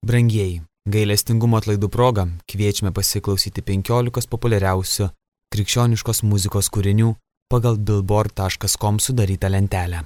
Brangieji, gailestingumo atlaidų proga kviečiame pasiklausyti 15 populiariausių krikščioniškos muzikos kūrinių pagal billboard.com sudarytą lentelę.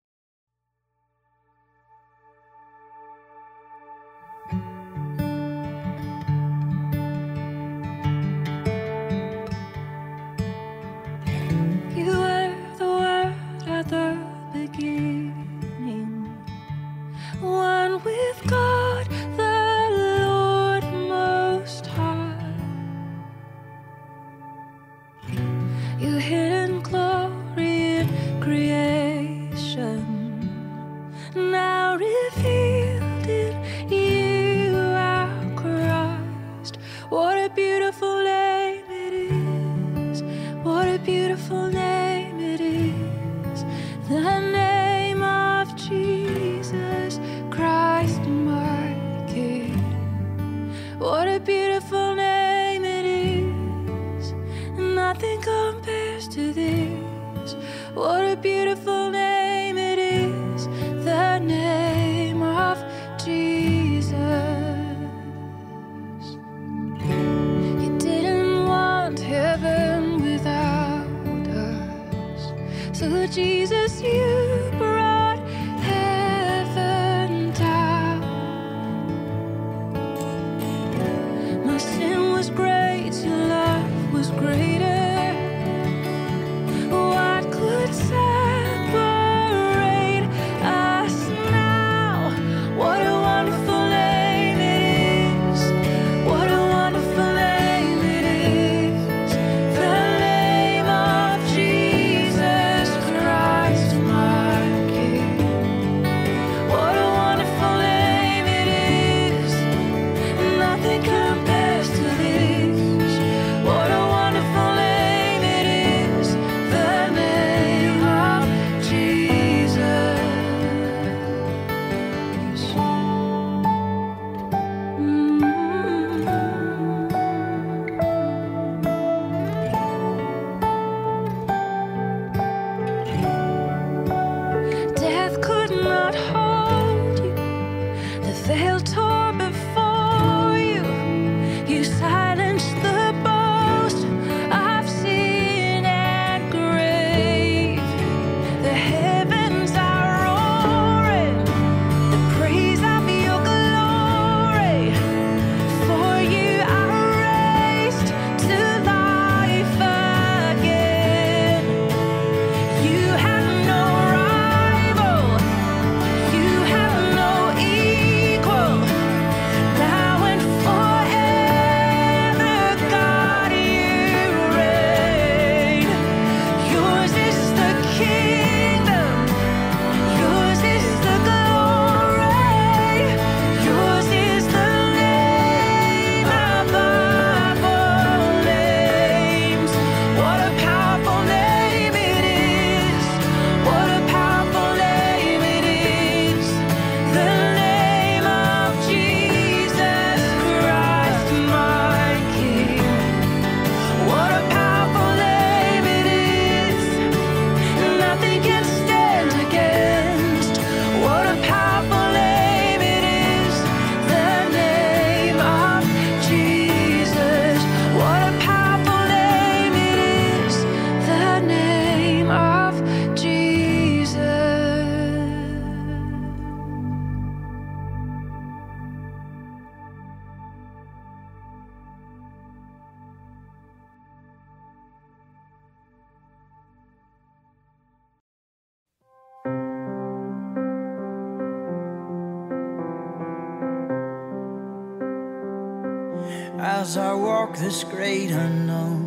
As I walk this great unknown,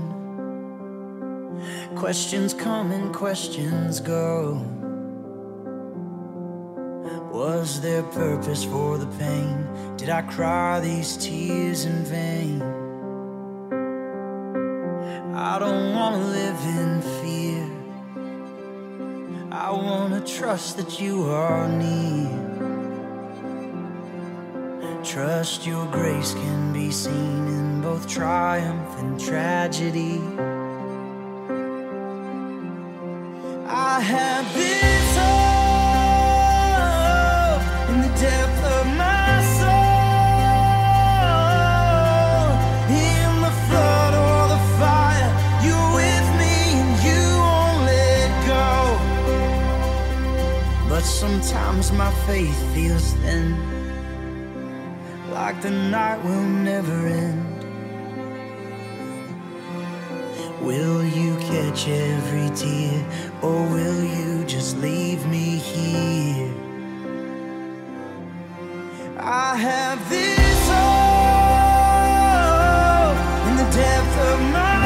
questions come and questions go. Was there purpose for the pain? Did I cry these tears in vain? I don't want to live in fear. I want to trust that you are near. Trust your grace can be seen in both triumph and tragedy. I have this hope in the depth of my soul. sometimes my faith feels thin, like the night will never end. Will you catch every tear, or will you just leave me here? I have this hope in the depth of my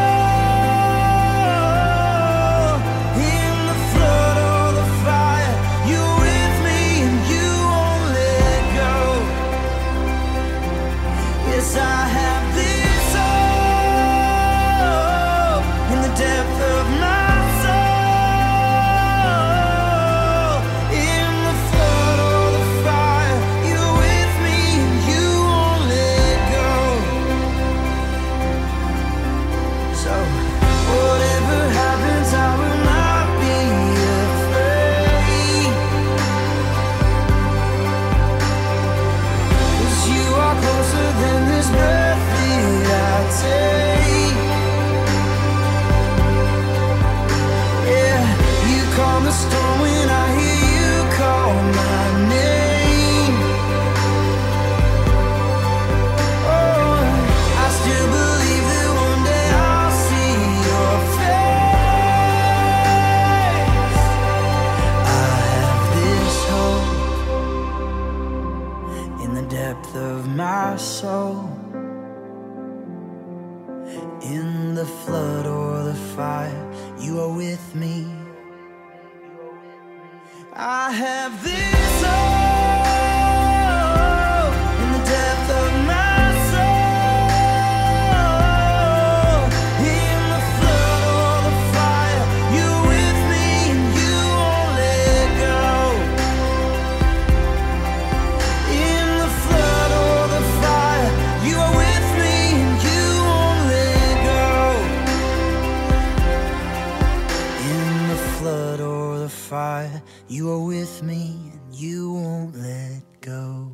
soul. In the flood or the fire, you're with me and you won't let go. Yes, I have this hope in the depth of my soul. In the flood or the fire, you are with me. I have this hope in the depth of my soul. In the flood or the fire, you're with me and you won't let go. In the flood or the fire, you are with me and you won't let go. In the flood or the fire, you are with me and you won't let go.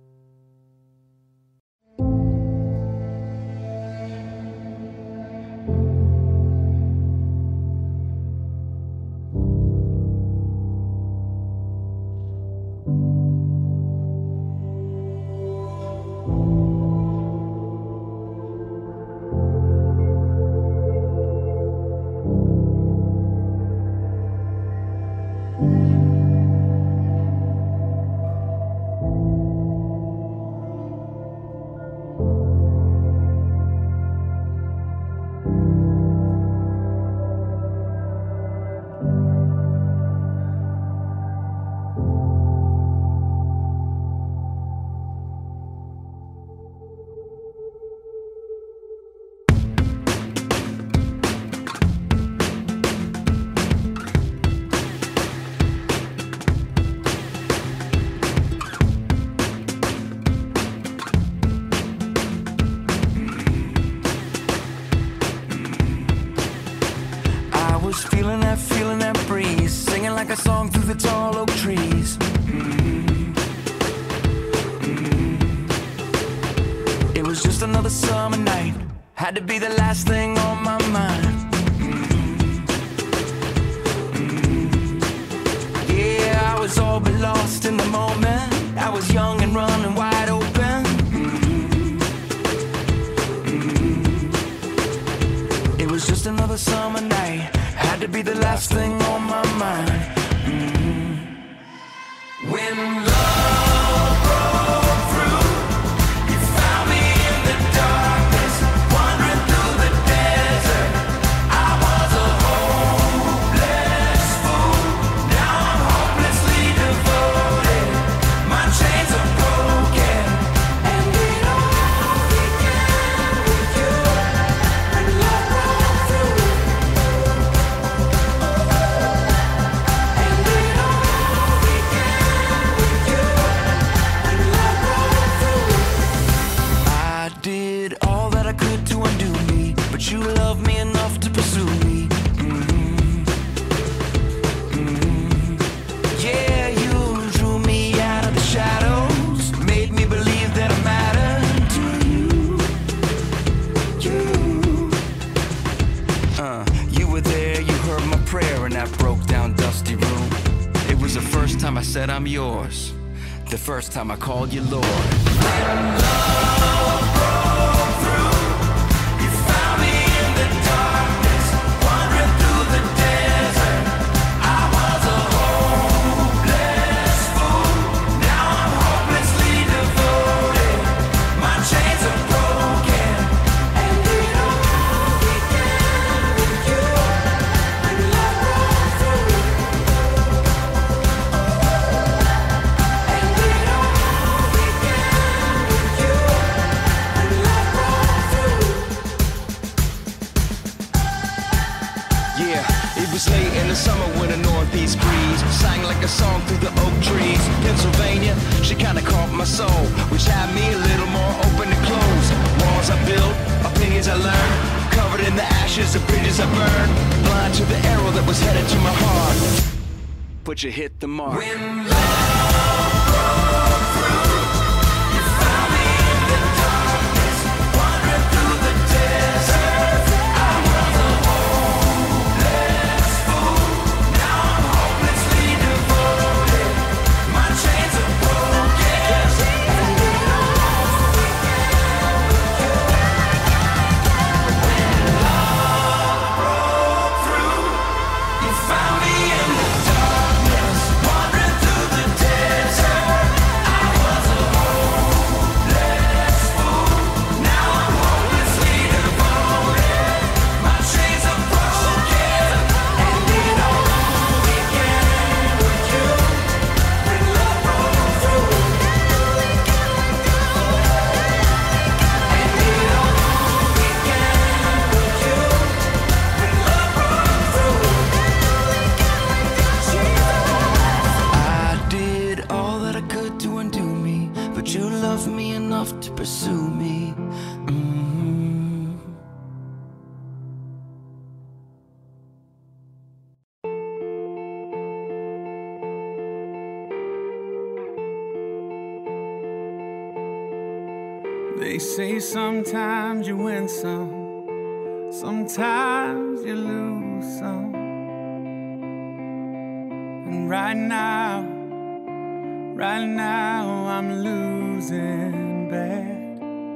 Feeling that breeze, singing like a song through the tall oak trees. It was just another summer night, had to be the last thing on my mind. Yeah, I was all but lost in the moment. I was young and running wide open. It was just another summer night, had to be the last thing on my mind. When love broke through, you found me in the darkness, wandering through the desert. I was a hopeless fool, now I'm hopelessly devoted. My chains are broken, and it all began with you. When love broke through. And it all began with you. said I'm yours. The first time I called you Lord. Late in the summer when a northeast breeze sang like a song through the oak trees. Pennsylvania, she kinda caught my soul, which had me a little more open to close. Walls I built, opinions I learned, covered in the ashes of bridges I burned. Blind to the arrow that was headed to my heart, but you hit the mark. When love broke through, you found me in the darkness, wandering through the desert. I was a hopeless fool. Now I'm hopelessly devoted. My chains are broken. And we know we can with you. When love broke through, you found me in the darkness, wandering through the desert. I was a hopeless fool. Now I'm hopelessly devoted. My chains are broken, and we know we can with you. When love broke through, and we know we can with you. When love broke through. I did all that I could to undo me, but you loved me enough to pursue me. They say sometimes you win some, sometimes you lose some. And right now I'm losing bad.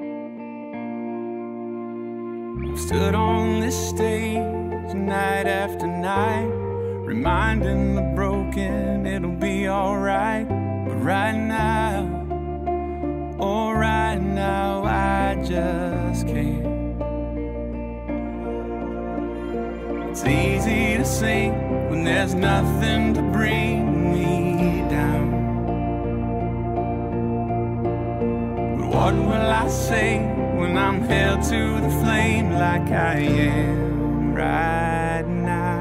I've stood on this stage night after night, reminding the broken it'll be alright. But right now, oh right now I just can't. It's easy to sing when there's nothing to bring me down. But what will I say when I'm held to the flame like I am right now?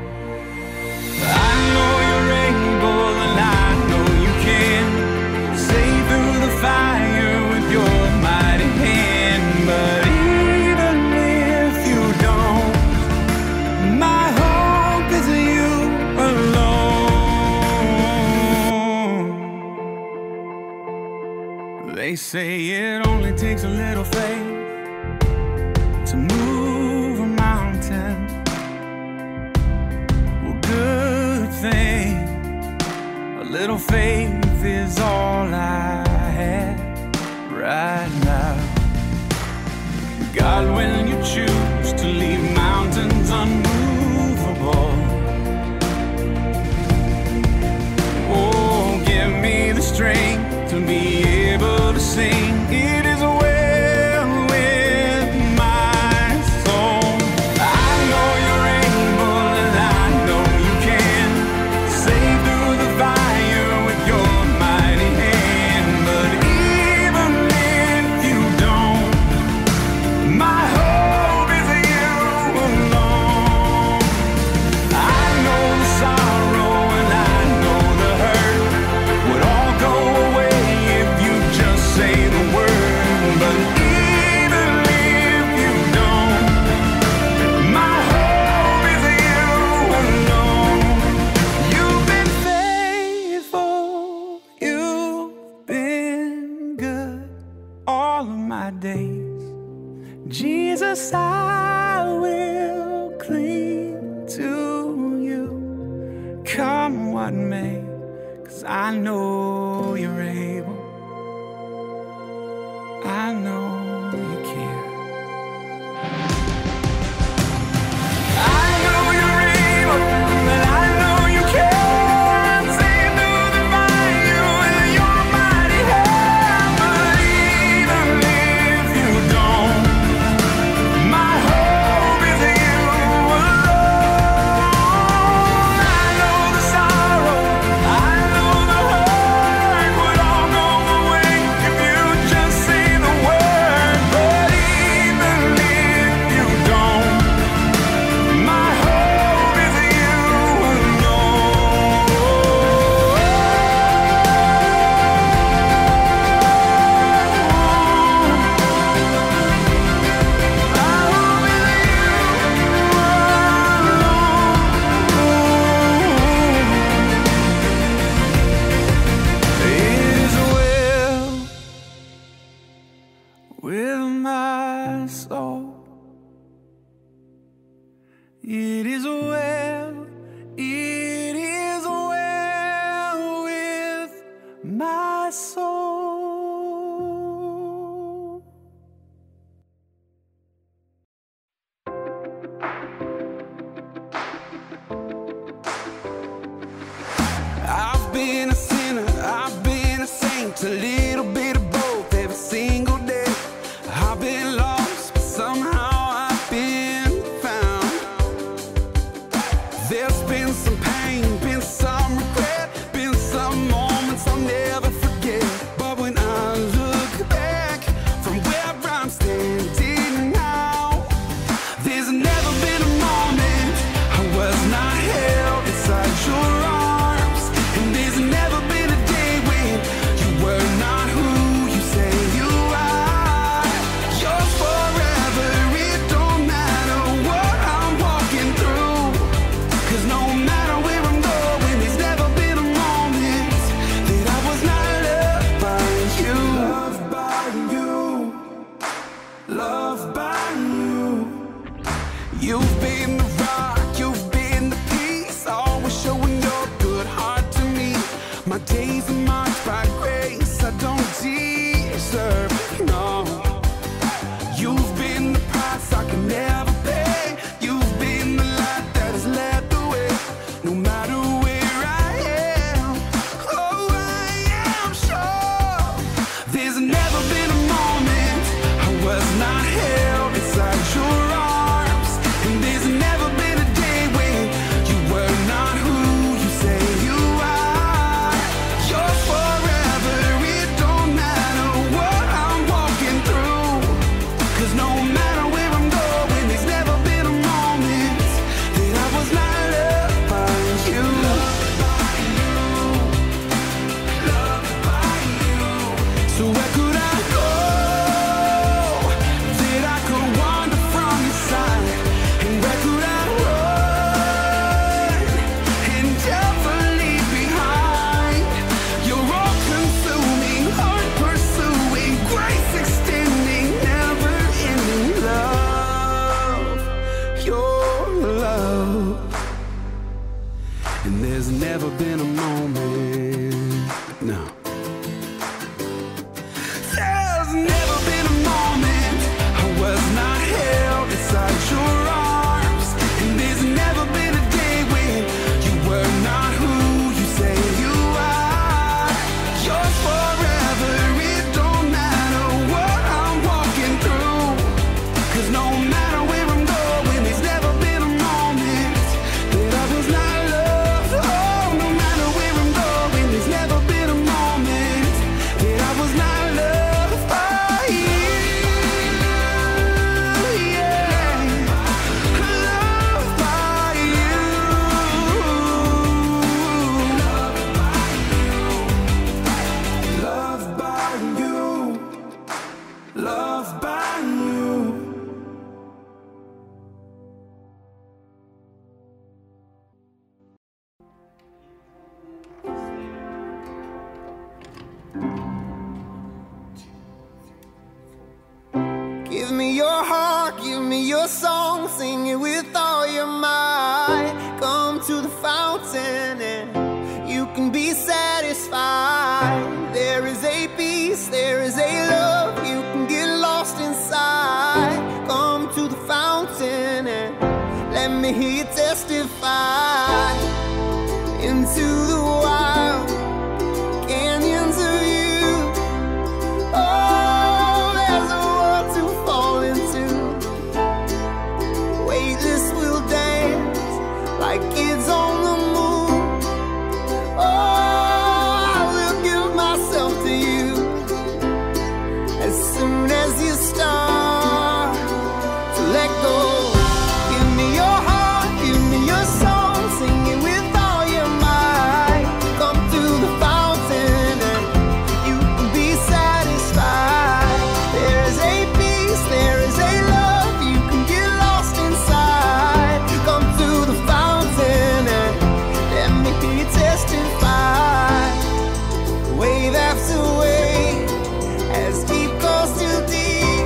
I know you're able and I know you can see through the fire with your mighty hand. But even if you don't, my hope is you alone. They say it only takes a little faith to move a mountain. Well, good thing, a little faith is all I have right now. God, when you choose to leave mountains unmovable, oh, give me the strength to be able to sing. It is well with my soul. I know you're able and I know you can save through the fire with your mighty hand. But even if you don't, my hope is you alone. I know the sorrow and I know the hurt would all go away if you just say the word. But even if you don't, my hope is you alone. You've been faithful, you've been good all of my days. Jesus, I will cling to you, come what may, 'cause I know you're able. I know you care. I know you're able, and I know you can. See through the fire with your mighty hand. But even if you don't, my hope is in you alone. I know the sorrow, I know the hurt would all go away if you just say the word. But even if you don't, my hope is in you alone. It is well with my soul. It is well with my soul. I've been a sinner, I've been a saint, a little bit of both every single day. I've been lost, but somehow I've been found. There's been some pain, been some regret, been some moments I'll never forget. But when I look back from where I'm standing now, there's never been a moment I was not held inside your arms. And there's never been a day when you were not who you say you are. You're forever, it don't matter what I'm walking through. 'Cause no matter where I'm going, there's never been a moment that I was not loved by you. Loved by you. Loved by you. You've been the rock, you've been the peace, always showing your good heart to me. My days are marked by grace I don't deserve, no. You've been the price I can never pay. You've been the light that has led the way. No matter where I am, oh, I am sure there's never been a moment I was not held inside your arms. And there's never been a day when you were not who you say you are. You're forever, it don't matter what I'm walking through. 'Cause no matter where I'm going, there's never been a moment that I was not loved by you. Loved by you. Loved by you. So where could I go that I could wander from your side? And where could I run and never leave behind your all-consuming, heart-pursuing, grace-extending, never-ending love, your love. And there's never been a moment, no. There's never been a moment I was not held inside your arms. And there's never been a day when you were not who you say you are. You're forever, it don't matter what I'm walking through. 'Cause no matter where I'm going, there's never been a moment that I was not loved. Oh, no matter where I'm going, there's never been a moment that I was not loved by you. Yeah, loved by you. Loved by you. Loved by you. Give me your heart, give me your song, sing it with all your might. Come to the fountain and you can be satisfied. fly into the wild canyons of you. Oh, there's a world to fall into. Weightless will dance like kids on the moon. Oh, I will give myself to you as soon as you start to let go. Give me your heart, give me your soul, sing it with all your might. Come to the fountain and you can be satisfied. There is a peace, there is a love, you can get lost inside. Come to the fountain and let me hear you testify. Wave after wave, as deep goes too deep.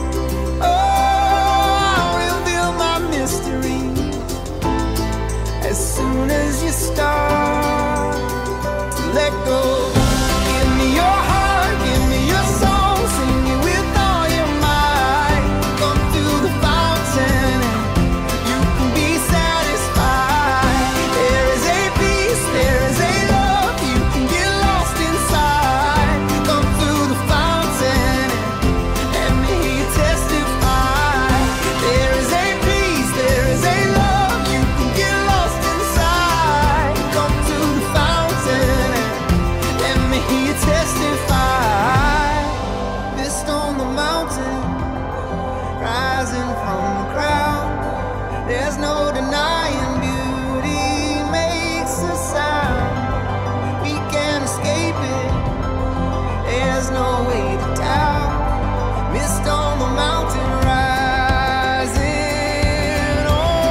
Oh, I'll reveal my mystery as soon as you start to let go. Give me your heart, give me your soul, sing it with all your might. Come to the fountain and you can be satisfied. There is a peace, there is a love, you can get lost inside. Come to the fountain and let me hear you testify. There is a peace, there is a love, you can get lost inside. Come to the fountain and let me hear you testify. Mist on the mountain, rising from the ground. There's no denying beauty makes a sound. We can't escape it, there's no way to doubt. Mist on the mountain, rising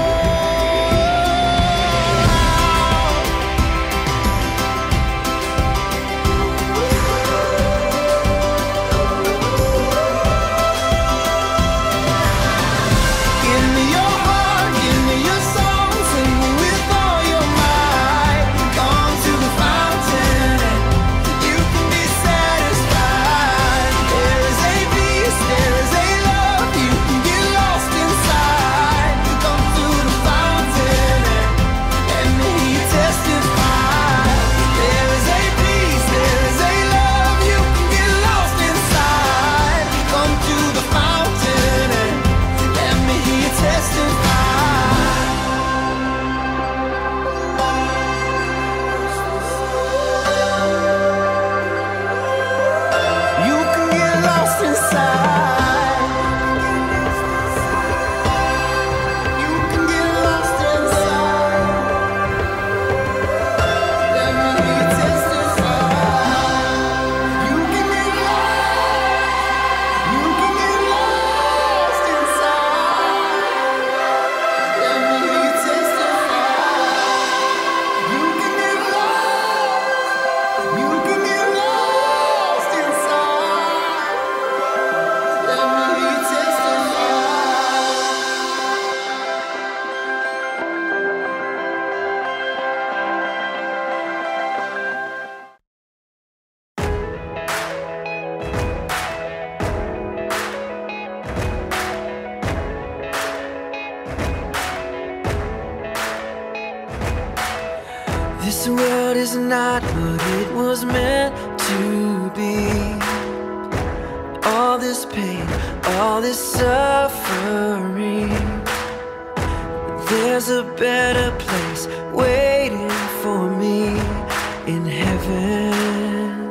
Give me your heart, give me your soul, sing it with all your might. Come to the fountain and you can be satisfied. There is a peace, there is a love, you can get lost inside. Come to the fountain and let me hear you testify. There is a peace, there is a love, you can get lost inside. Come to the fountain and let me hear you testify. You can get lost inside. You can get lost inside. Let me hear you testify. You can get lost. You can get lost inside. Let me hear you testify. You can get lost. You can get lost inside. Let me hear you testify. This world is not what it was meant to be. All this pain, all this suffering. There's a better place waiting for me in heaven.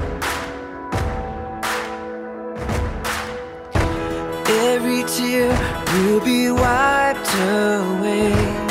Every tear will be wiped away.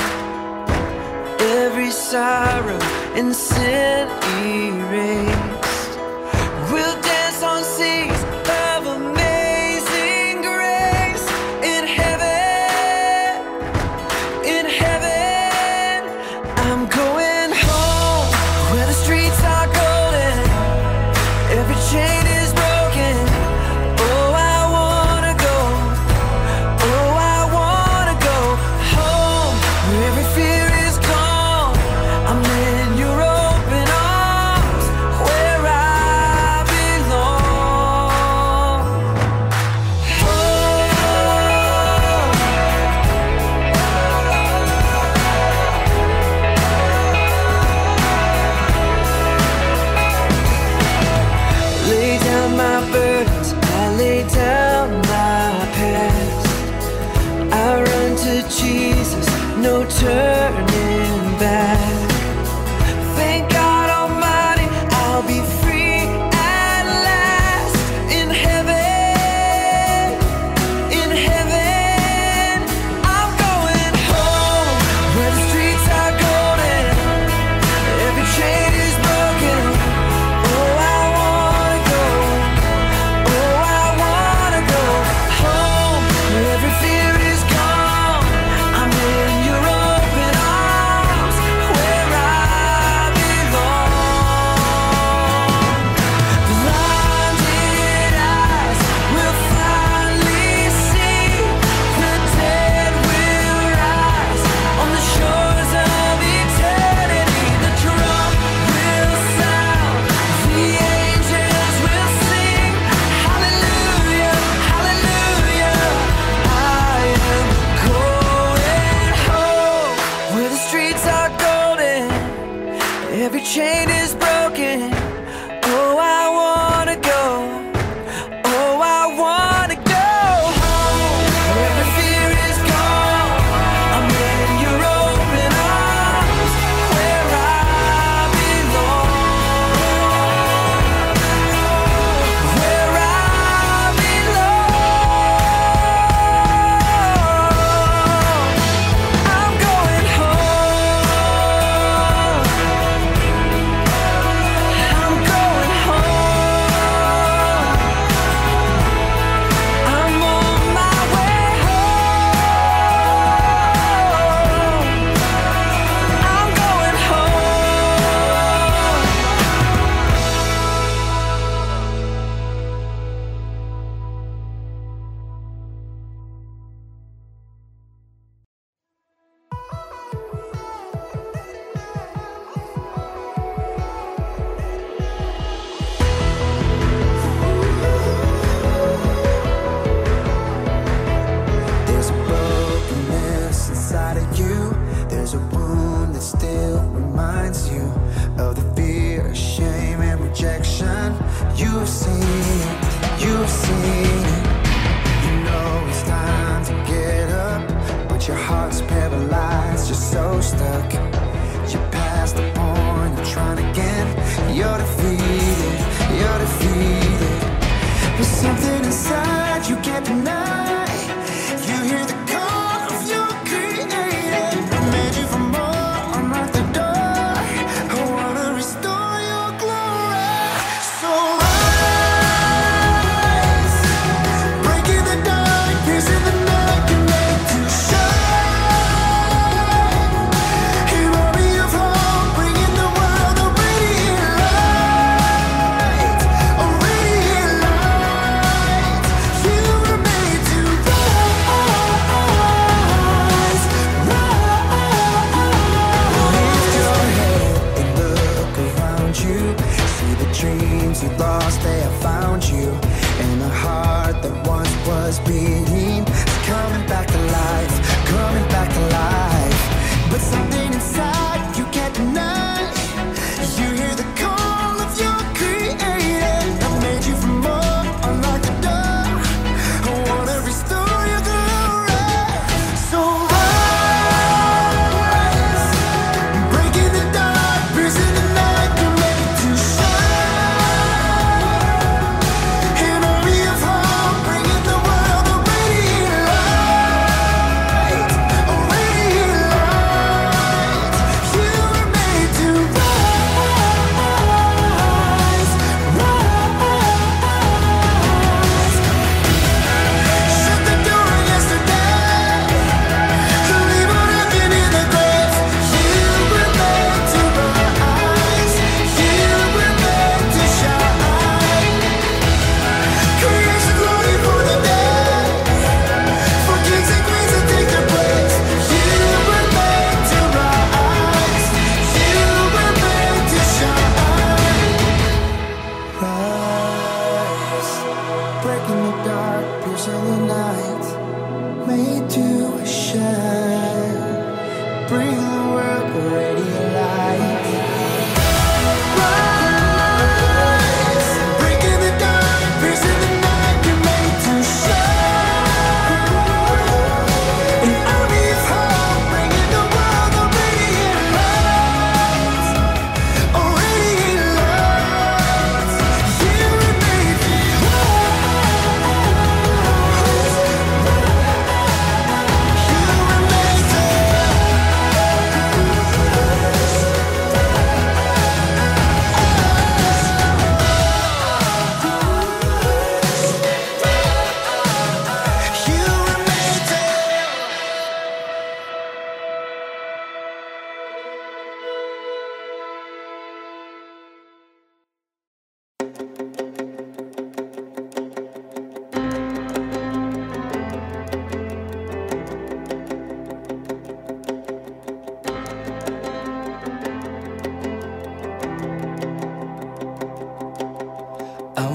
Every sorrow and sin erased. We'll dance on seas of amazing grace in heaven. In heaven, I'm going home where the streets are golden. Every chain is broken. Oh, I wanna go. Oh, I wanna go home where every fear is gone. I'm in your open arms. lay down my past. I run to Jesus, no turning back. Thank God Almighty, I'll be free at last. In heaven, I'm going home, where the streets are golden, every chain is broken. Oh, I wanna go, oh, I wanna go home, where every fear is gone. I'm in your open arms, where I belong. Blinded eyes will finally see, the dead will rise on the shores of eternity. The drum will sound, the angels will sing. Hallelujah, hallelujah. I am going home, where the streets are golden, every chain is broken. Oh, I wanna go. Oh, I wanna go home, where every fear is gone. I'm in your open arms, where I belong. Where I belong. I'm going home. I'm going home. I'm on my way home. I'm going home. There's a brokenness inside of you. There's a wound that still reminds you of the fear, shame, and rejection. You have seen it, you have seen it. You know it's time to get up, but your heart's paralyzed, you're so stuck. You're past the point of trying again. You're defeated, you're defeated. There's something inside you can't deny. You hear the call of your creator. I made you for more, unlock the door. I wanna restore your glory. So rise, breaking the dark, piercing the night, you're made to shine. An army of hope, bringing the world a radiant light, a radiant light. You were made to rise, rise. Lift your head and look around you. See the dreams you lost, they have found you. And a heart that once was beating is coming back to life, coming back to life. But something inside you can't deny. You hear the call of your creator. I made you for more, unlock the door. I wanna restore your glory. So rise, breaking the dark, piercing the night, you're made to shine. An army of hope, bringing the world a radiant light, a radiant light. You were made to rise, rise. Shut the door yesterday, leave on nothing in the grave. You were made to rise, you were made to shine. Creation glory for the dead, for kings and queens to take their place. You were made to rise, you were made to shine. Rise, breaking the dark, piercing the night, made to shine. Bring the world a radiant light. Rise, breaking the dark, piercing the night, you're made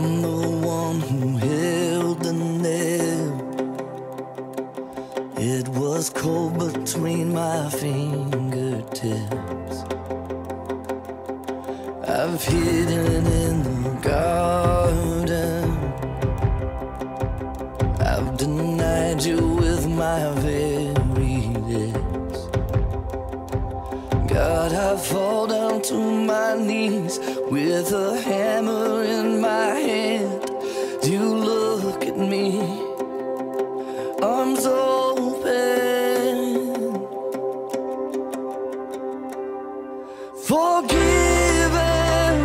I'm the one who held the nail. It was cold between my fingertips. I've hidden in the garden. I've denied you with my very lips. God, I fall down to my knees with a hammer in my hand. You look at me, arms open, forgiven,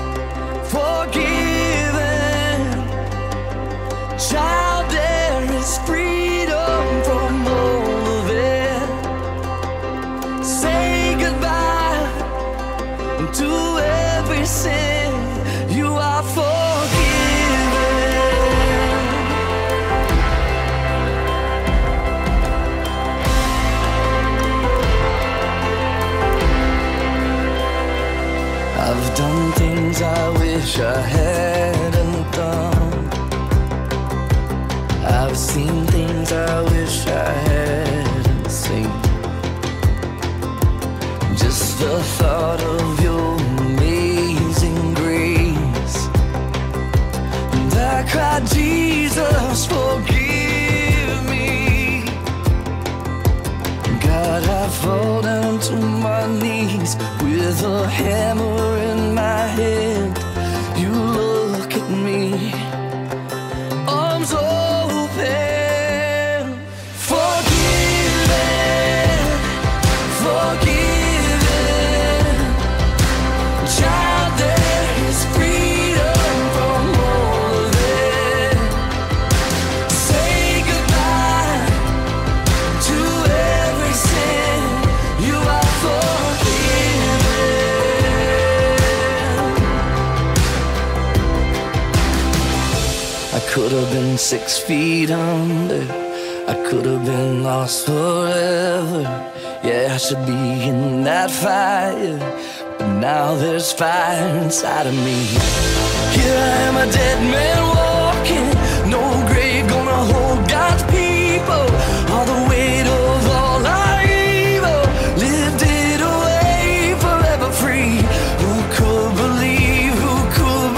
forgiven. Child, there is freedom from all of it. Say goodbye to every sin. You are forgiven. I've done things I wish I hadn't done. I've seen things I wish I hadn't seen. Just the thought of your amazing grace, and I cried, Jesus, forgive me. God, I fall down to my knees with a hammer in my hand. You look at me, arms open, forgiven, forgiven. Child, there is freedom from all of it. Say goodbye to every sin. You are forgiven. I could have been 6 feet under. I could have been lost forever. Yeah, I should be in that fire, but now there's fire inside of me. Here I am, a dead man walking. No grave gonna hold God's people. All the weight of all our evil, lived it away, forever free. Who could believe? Who could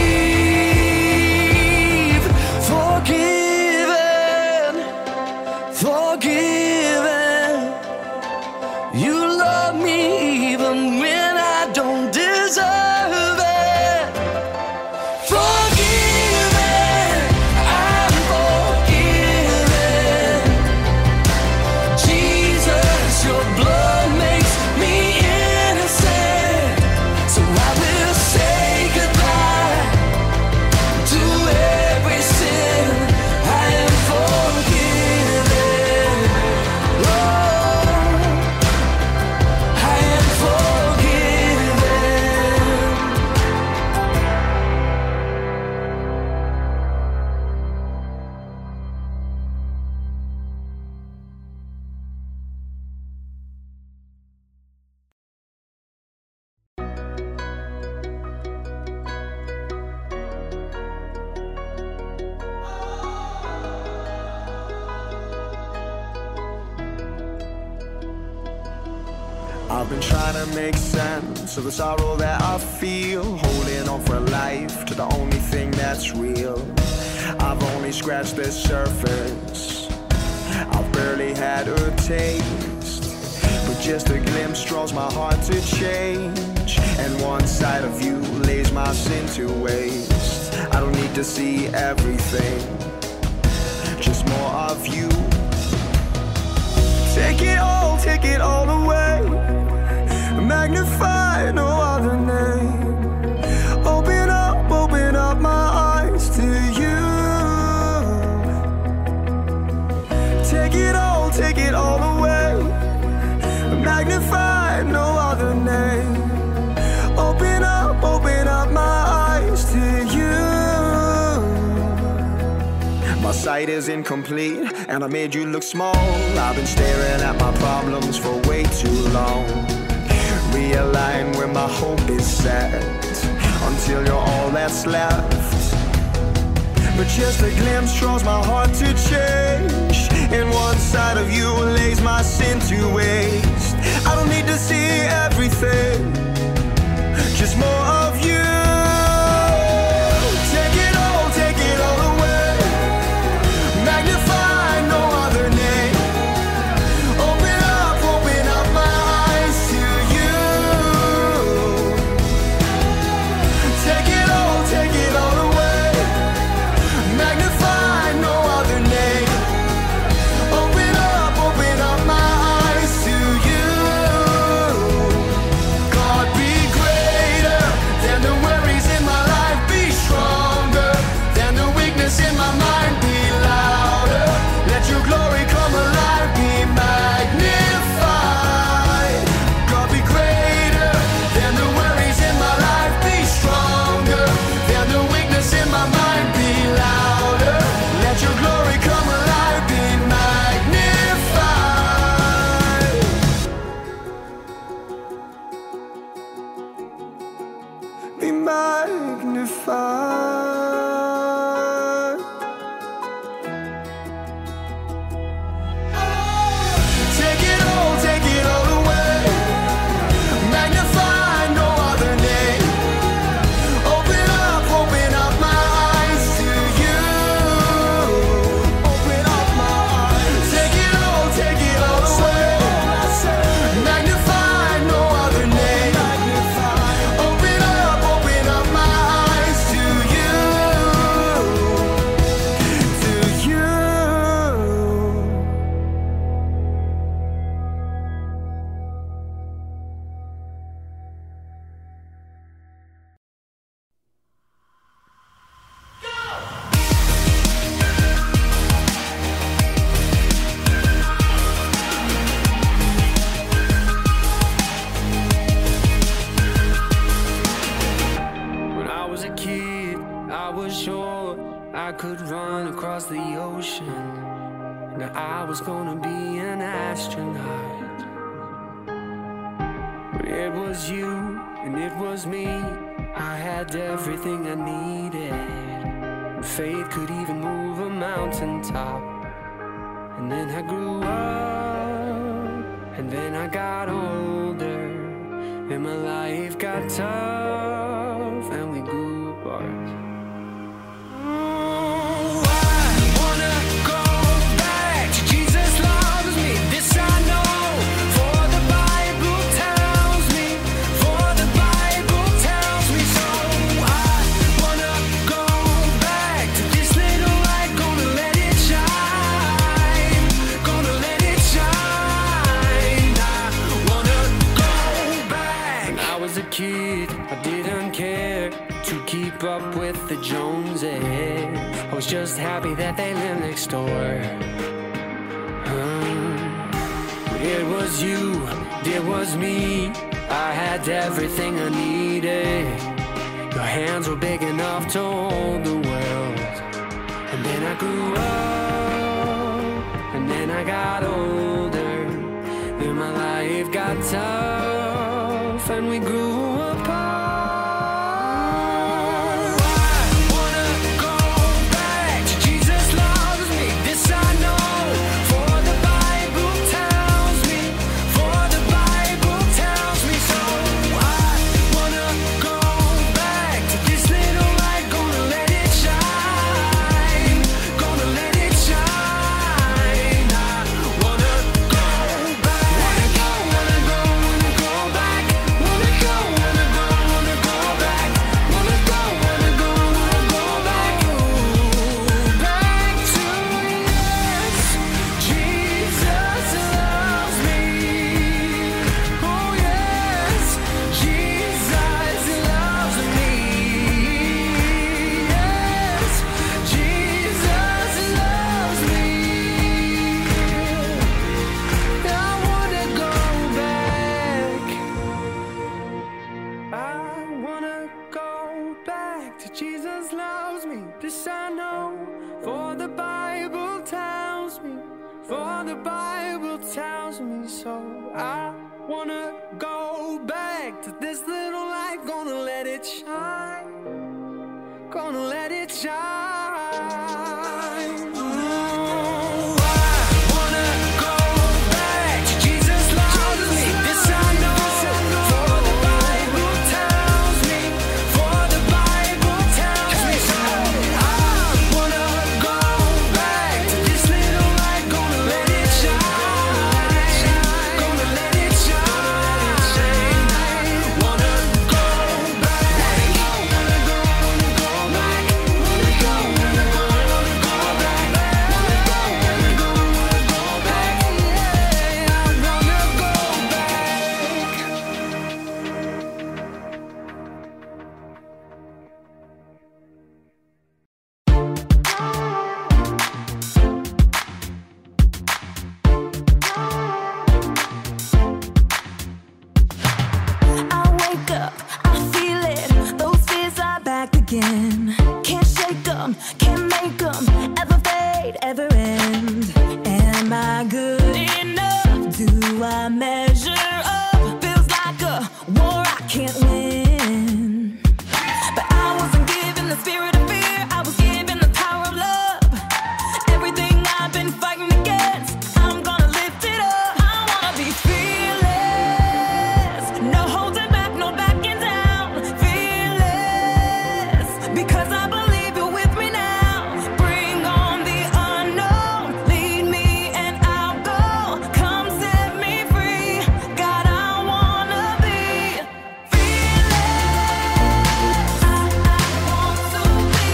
believe? Forgiven, forgiven. You love me even when I don't deserve it. Forgiven, I'm forgiven. Jesus, your blood makes me innocent. So I will say goodbye to every sin. I am forgiven. Lord, I am forgiven. I've been trying to make sense of the sorrow that I feel, holding on for life to the only thing that's real. I've only scratched the surface, I've barely had a taste, but just a glimpse draws my heart to change, and one side of you lays my sin to waste. I don't need to see everything, just more of you. Take it all away, magnify no other name. Open up my eyes to you. Take it all away, magnify no other name. Open up my eyes to you. My sight is incomplete, and I made you look small. I've been staring at my problems for way too long. Realign where my hope is set, until you're all that's left. but just a glimpse draws my heart to change. And one side of you lays my sin to waste. I don't need to see everything, just more of you. Take it all away. Magnify no other name. Open up my eyes to you. Take it all away. Magnify no other name. Open up my eyes to you. God, be greater than the worries in my life. Be stronger than the weakness in my mind. Be louder. Let your glory come alive. Be magnified. God, be greater than the worries in my life. Be stronger than the weakness in my mind. Be louder. Let your glory come alive. Be magnified. Be magnified. Take it all away. Magnify no other name. Open up my eyes to you. Open up my eyes. Take it all away. Magnify no other name. Open up my eyes to you. To you. When I was a kid, I was sure I could run across the ocean. Now I was gonna be an astronaut. When it was you and it was me, I had everything I needed. And faith could even move a mountaintop. And then I grew up, and then I got older, and my life got tough, and we grew apart. Oh, I wanna go back to Jesus loves me. This I know, for the Bible tells me. For the Bible tells me so. I wanna go back to this little light. Gonna let it shine. Gonna let it shine. I wanna go back. When I was a kid, I didn't care to keep up with the Joneses. I was just happy that they lived next door. It was you, it was me. I had everything I needed. Your hands were big enough to hold the world. And then I grew up, and then I got older. Then my life got tough, and we grew apart. I wanna go back to Jesus loves me. This I know, for the Bible tells me. For the Bible tells me so. I wanna go back to this little light. Gonna let it shine. Gonna let it shine. I wanna go back. Wanna go back. Wanna go back. Wanna go back. Ooh, back to yes. Jesus loves me. Oh yes, Jesus loves me. Yes, Jesus loves me. I wanna go back. I wanna go back to Jesus loves me. This I know, for the Bible tells me. For the Bible tells me so. I wanna go back to this little light. Gonna let it shine. Gonna let it shine. 'em, can't make 'em ever fade, ever end. Am I good enough? Do I measure up? Feels like a war I can't win. But I wasn't given the spirit of fear, I was given the power of love. Everything I've been fighting against, I'm gonna lift it up. I wanna be fearless, no holding back, no backing down. Fearless, because I believe you're with me now. Bring on the unknown, lead me and I'll go. Come set me free, God, I wanna be fearless. I want to be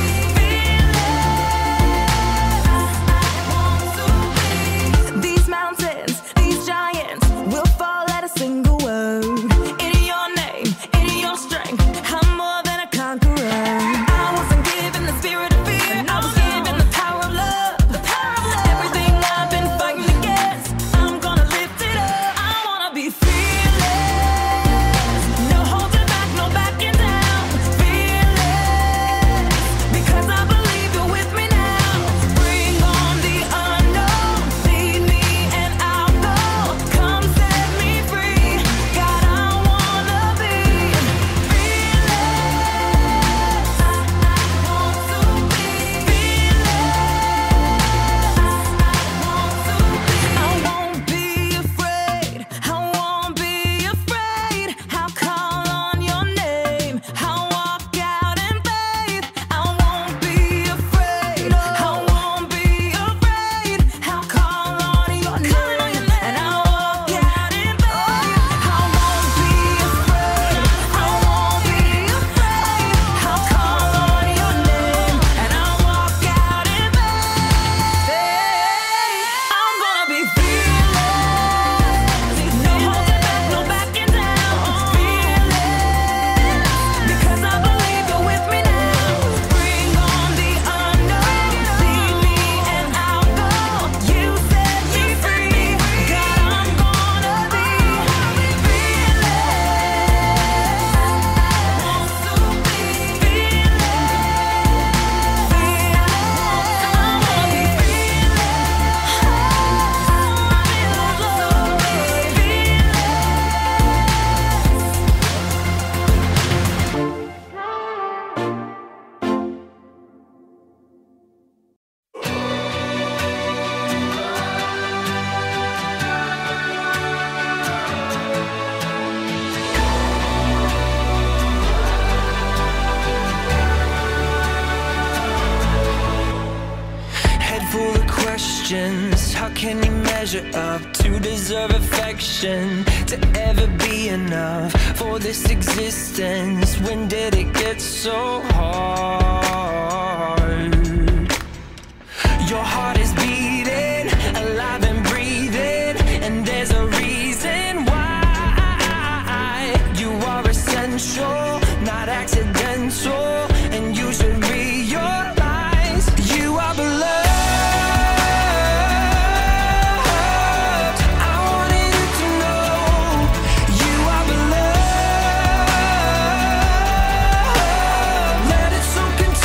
fearless. These mountains, these giants will fall at a single word. In your name, in your strength, I'm more than a conqueror. I wasn't given the spirit of fear, I was given the power of love. Everything I've been fighting against, I'm gonna lift it up. I wanna be fearless, no holding back, no backing down. Fearless, because I believe you're with me now. Bring on the unknown, lead me and I'll go. Come set me free, God, I wanna be fearless. I want to be fearless. I won't be afraid, I won't be afraid. I'll call on your name, I'll walk out in faith. I won't be afraid, I won't be afraid. I'll call on your name and I'll walk out in faith. I won't be afraid, I won't be afraid. I'll call on your name and I'll walk out in faith. I'm gonna be fearless, no holding back, no backing down. Fearless, because I believe you're with me now. Bring on the unknown, lead me and I'll go. You set me free, God, I'm gonna be Head full of questions. How can you measure up to deserve affection? To ever be enough for this existence? When did it get so hard? Your heart is beating, alive and breathing, and there's a reason why. You are essential, not accidental, and you should realize you are beloved. I wanted you to know you are beloved. Let it soak into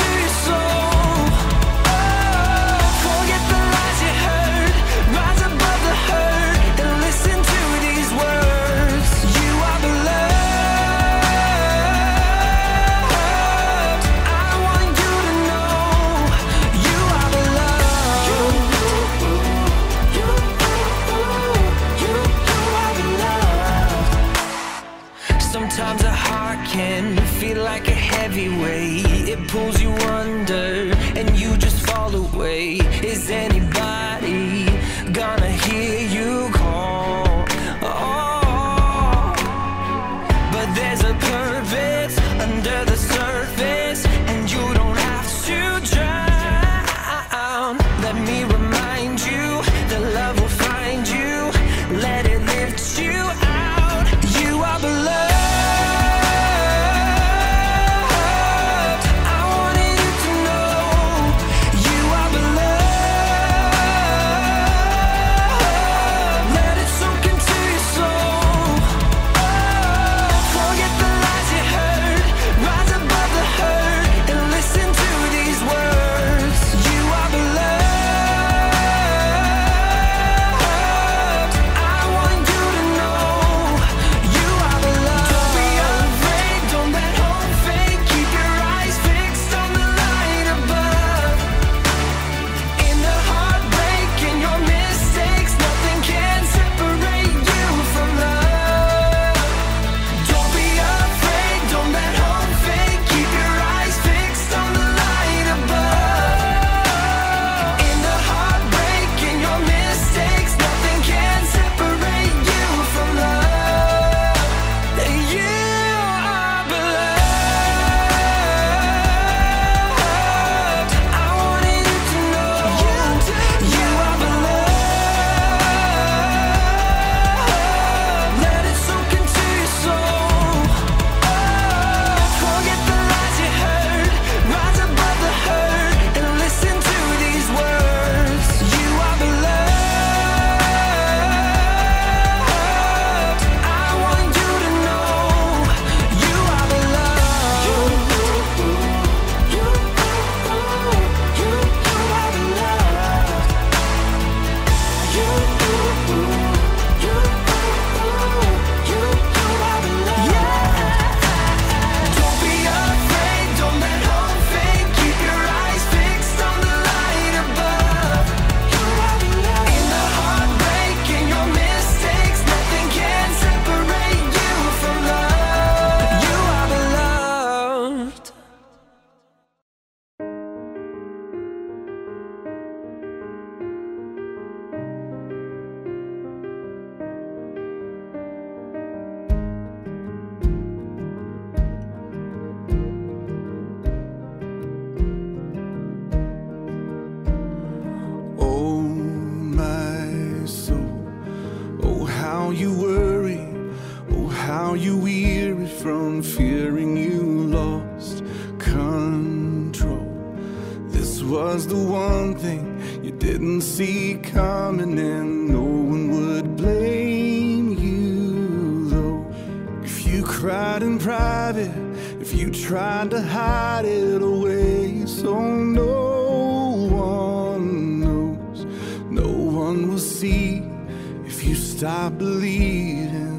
was the one thing you didn't see coming, and no one would blame you, though. If you cried in private, if you tried to hide it away, so no one knows, no one will see if you stop believing.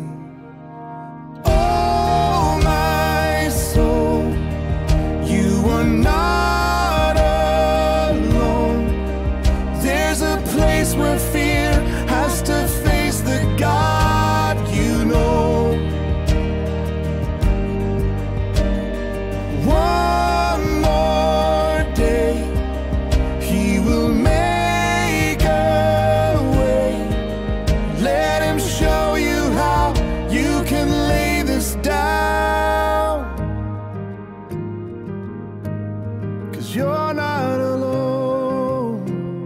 Oh, my soul, you are not alone. There's a place where fear has to face the God you know. One more day, He will make a way. Let Him show you how you can lay this down. 'Cause you're not alone.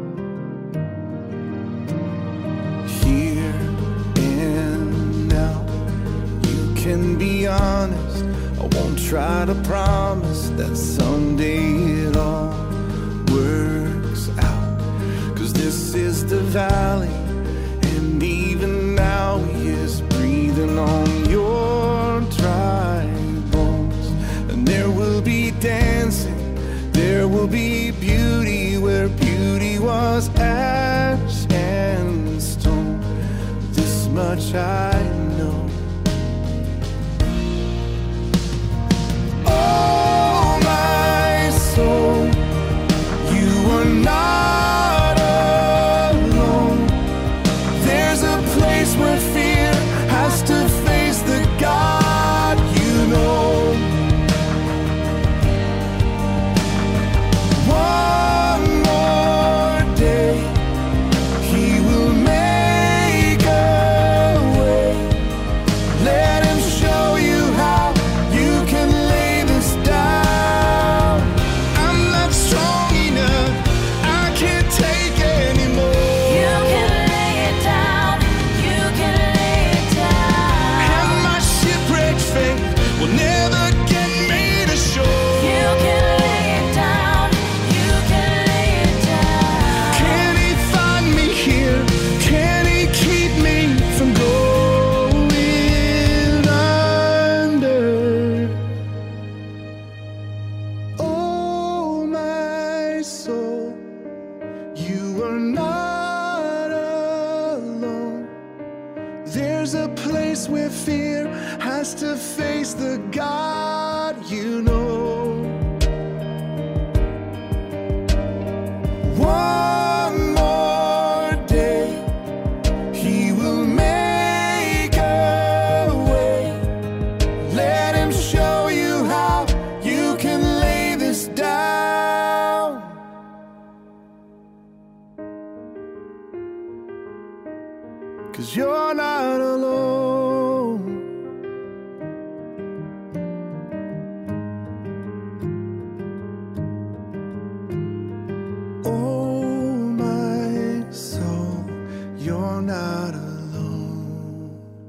Here and now, you can be honest. I won't try to promise that someday it all works out. 'Cause this is the valley, and even now He is breathing on your dry bones. And there will be dancing, there will be beauty where beauty was ash and stone. This much I know. Oh, my soul, you are not alone. There's a place where fear has to face the God you know. One more day, He will make a way. Let Him show you how you can lay this down. I'm not strong enough, I can't take anymore. You can lay it down. You can lay it down. And my shipwrecked faith will never get me to shore. You can lay it down. You can lay it down. Can He find me here? Can He keep me from going under? Oh, my soul, you are not alone. There's a place where fear has to face the God you know. One more day, He will make a way. Let Him show you how you can lay this down. 'Cause you're not alone. Oh, my soul, you're not alone.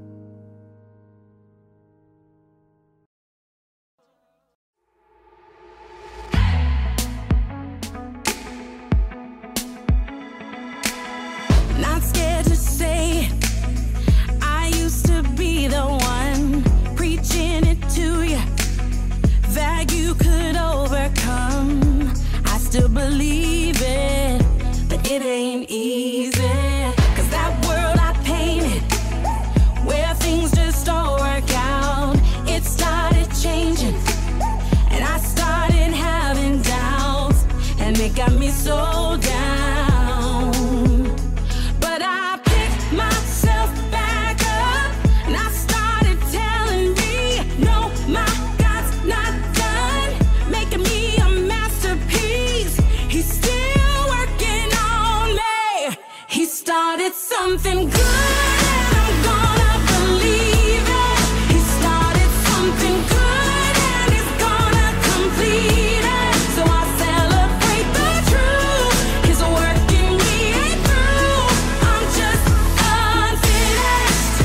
Not scared to say it. I used to be the one preaching it to you, that you could overcome. I still believe it, but it ain't easy. 'Cause that world I painted, where things just don't work out, it started changing, and I started having doubts, and it got me so down. But I picked myself back up, and I started telling me, no, my God's not done making me a masterpiece. He's still working on me. He started something good, and I'm gonna believe it. He started something good, and He's gonna complete it. So I celebrate the truth. He's working me through. I'm just unfinished.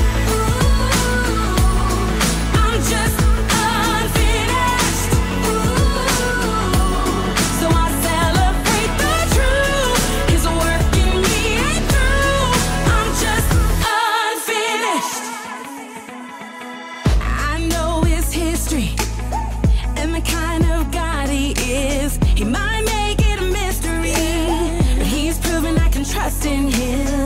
I'm just unfinished. So I celebrate the trust in him.